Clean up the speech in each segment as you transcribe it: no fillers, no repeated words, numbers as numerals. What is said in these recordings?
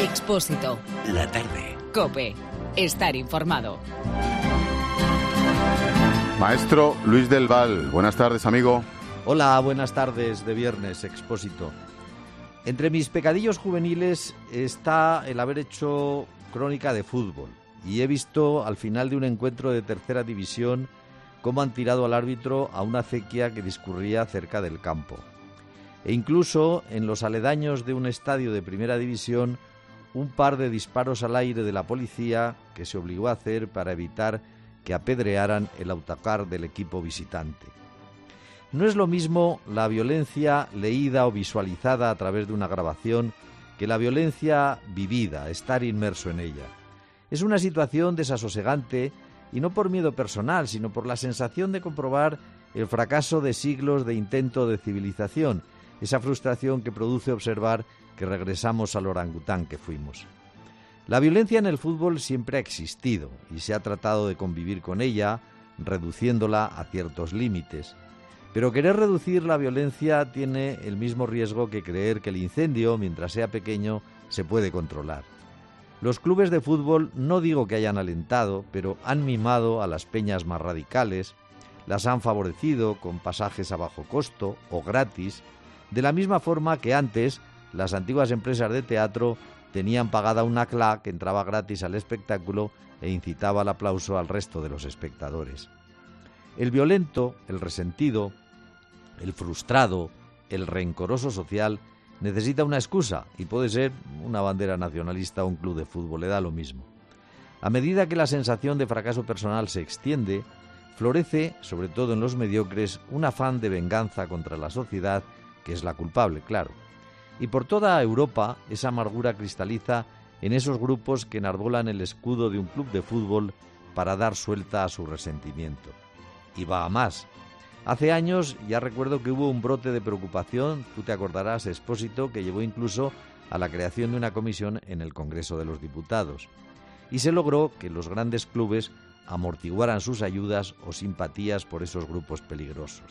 Expósito. La tarde. COPE. Estar informado. Maestro Luis del Val, buenas tardes, amigo. Hola, buenas tardes de viernes, Expósito. Entre mis pecadillos juveniles está el haber hecho crónica de fútbol. Y he visto al final de un encuentro de tercera división cómo han tirado al árbitro a una acequia que discurría cerca del campo. E incluso en los aledaños de un estadio de primera división, un par de disparos al aire de la policía que se obligó a hacer para evitar que apedrearan el autocar del equipo visitante. No es lo mismo la violencia leída o visualizada a través de una grabación que la violencia vivida, estar inmerso en ella. Es una situación desasosegante y no por miedo personal, sino por la sensación de comprobar el fracaso de siglos de intento de civilización, esa frustración que produce observar que regresamos al orangután que fuimos. La violencia en el fútbol siempre ha existido y se ha tratado de convivir con ella, reduciéndola a ciertos límites. Pero querer reducir la violencia tiene el mismo riesgo que creer que el incendio, mientras sea pequeño, se puede controlar. Los clubes de fútbol no digo que hayan alentado, pero han mimado a las peñas más radicales, las han favorecido con pasajes a bajo costo o gratis, de la misma forma que antes las antiguas empresas de teatro tenían pagada una CLA que entraba gratis al espectáculo e incitaba al aplauso al resto de los espectadores. El violento, el resentido, el frustrado, el rencoroso social necesita una excusa y puede ser una bandera nacionalista o un club de fútbol, le da lo mismo. A medida que la sensación de fracaso personal se extiende, florece, sobre todo en los mediocres, un afán de venganza contra la sociedad que es la culpable, claro. Y por toda Europa esa amargura cristaliza en esos grupos que enarbolan el escudo de un club de fútbol para dar suelta a su resentimiento. Y va a más. Hace años ya recuerdo que hubo un brote de preocupación, tú te acordarás, Expósito, que llevó incluso a la creación de una comisión en el Congreso de los Diputados. Y se logró que los grandes clubes amortiguaran sus ayudas o simpatías por esos grupos peligrosos.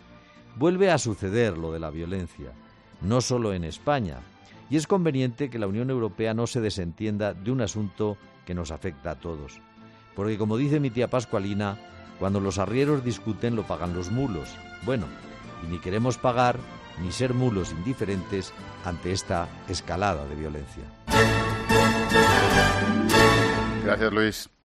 Vuelve a suceder lo de la violencia, no solo en España, y es conveniente que la Unión Europea no se desentienda de un asunto que nos afecta a todos. Porque, como dice mi tía Pascualina, cuando los arrieros discuten lo pagan los mulos. Bueno, y ni queremos pagar ni ser mulos indiferentes ante esta escalada de violencia. Gracias, Luis.